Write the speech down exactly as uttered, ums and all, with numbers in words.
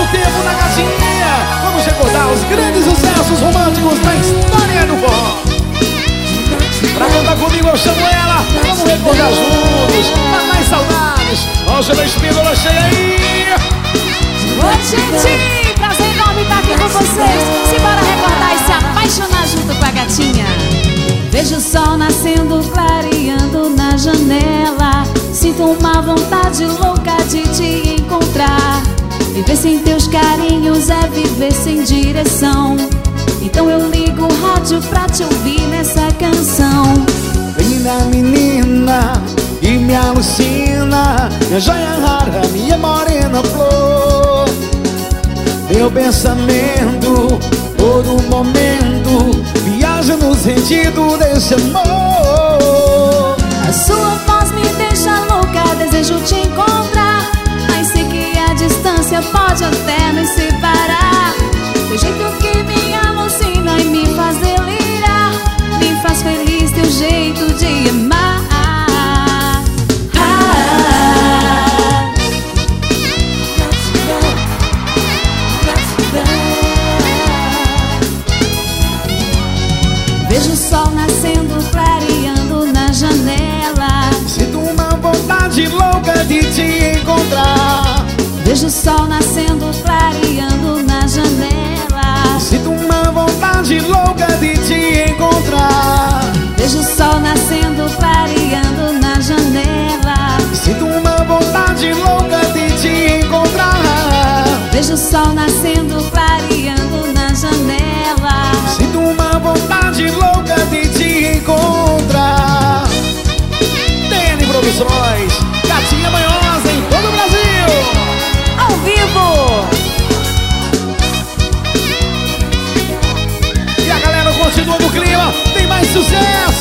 o tempo na casinha. Vamos recordar os grandes sucessos românticos da história do forró. Pra cantar comigo eu chamo ela. Vamos recordar juntos as mais saudades. Ângela Espíndola, chega aí. Oi, gente, prazer enorme estar aqui com vocês. Simbora recordar e se apaixonar junto com a gatinha. Vejo o sol nascendo, clareando na janela. Sinto uma vontade louca de te encontrar. Viver sem teus carinhos é viver sem direção. Então eu ligo o rádio pra te ouvir nessa canção. Linda menina que me alucina, minha joia rara, minha morena flor. Meu pensamento, todo momento, viaja no sentido desse amor. A sua voz me deixa louca, desejo te encontrar. Mas sei que a distância pode até nos separar. Teu jeito que me alucina e me faz delirar, me faz feliz teu jeito de amar. Ah, vejo o sol nascendo, clareando na janela. Sinto uma vontade louca de te encontrar. Vejo o sol nascendo, clareando na janela. Sinto uma vontade louca de te encontrar. Vejo o sol nascendo, clareando na janela. Sinto uma vontade louca de te encontrar. Vejo o sol nascendo, clareando na janela. Sinto uma vontade louca de te encontrar. T N Produções, Gatinha Manhosa em todo o Brasil. Ao vivo! E a galera continua no clima, tem mais sucesso.